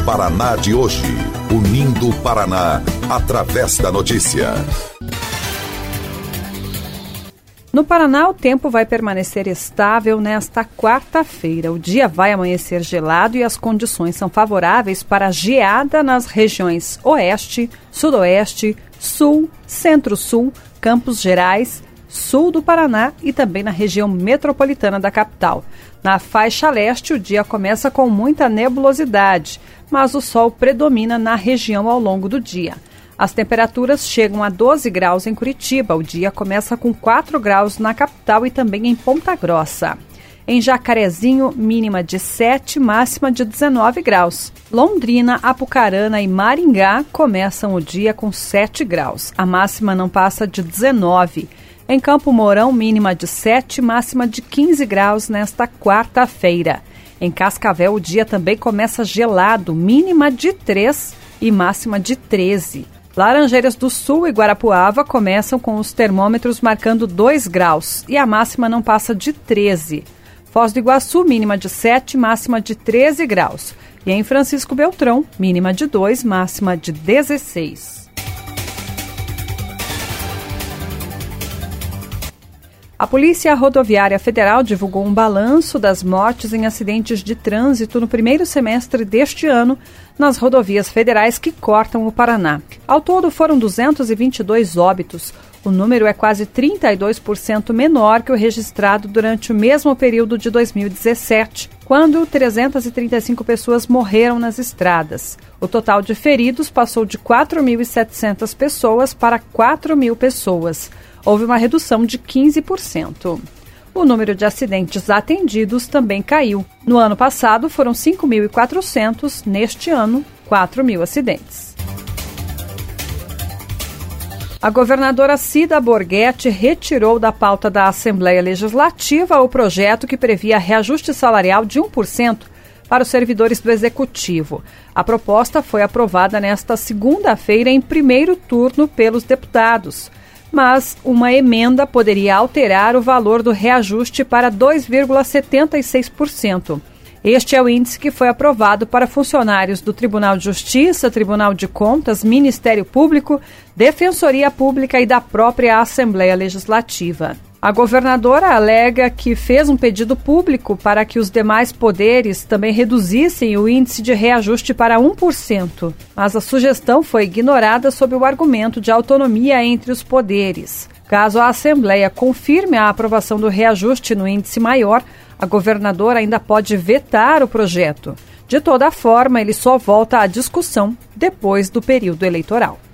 Paraná de hoje. Unindo o Paraná através da notícia. No Paraná, o tempo vai permanecer estável nesta quarta-feira. O dia vai amanhecer gelado e as condições são favoráveis para geada nas regiões Oeste, Sudoeste, Sul, Centro-Sul, Campos Gerais, Sul do Paraná e também na região metropolitana da capital. Na faixa leste, o dia começa com muita nebulosidade, mas o sol predomina na região ao longo do dia. As temperaturas chegam a 12 graus em Curitiba. O dia começa com 4 graus na capital e também em Ponta Grossa. Em Jacarezinho, mínima de 7, máxima de 19 graus. Londrina, Apucarana e Maringá começam o dia com 7 graus. A máxima não passa de 19. Em Campo Mourão, mínima de 7, máxima de 15 graus nesta quarta-feira. Em Cascavel, o dia também começa gelado, mínima de 3 e máxima de 13. Laranjeiras do Sul e Guarapuava começam com os termômetros marcando 2 graus e a máxima não passa de 13. Foz do Iguaçu, mínima de 7, máxima de 13 graus. E em Francisco Beltrão, mínima de 2, máxima de 16. A Polícia Rodoviária Federal divulgou um balanço das mortes em acidentes de trânsito no primeiro semestre deste ano nas rodovias federais que cortam o Paraná. Ao todo, foram 222 óbitos. O número é quase 32% menor que o registrado durante o mesmo período de 2017, quando 335 pessoas morreram nas estradas. O total de feridos passou de 4.700 pessoas para 4.000 pessoas. Houve uma redução de 15%. O número de acidentes atendidos também caiu. No ano passado foram 5.400, neste ano, 4.000 acidentes. A governadora Cida Borghetti retirou da pauta da Assembleia Legislativa o projeto que previa reajuste salarial de 1% para os servidores do Executivo. A proposta foi aprovada nesta segunda-feira em primeiro turno pelos deputados. Mas uma emenda poderia alterar o valor do reajuste para 2,76%. Este é o índice que foi aprovado para funcionários do Tribunal de Justiça, Tribunal de Contas, Ministério Público, Defensoria Pública e da própria Assembleia Legislativa. A governadora alega que fez um pedido público para que os demais poderes também reduzissem o índice de reajuste para 1%, mas a sugestão foi ignorada sob o argumento de autonomia entre os poderes. Caso a Assembleia confirme a aprovação do reajuste no índice maior, a governadora ainda pode vetar o projeto. De toda forma, ele só volta à discussão depois do período eleitoral.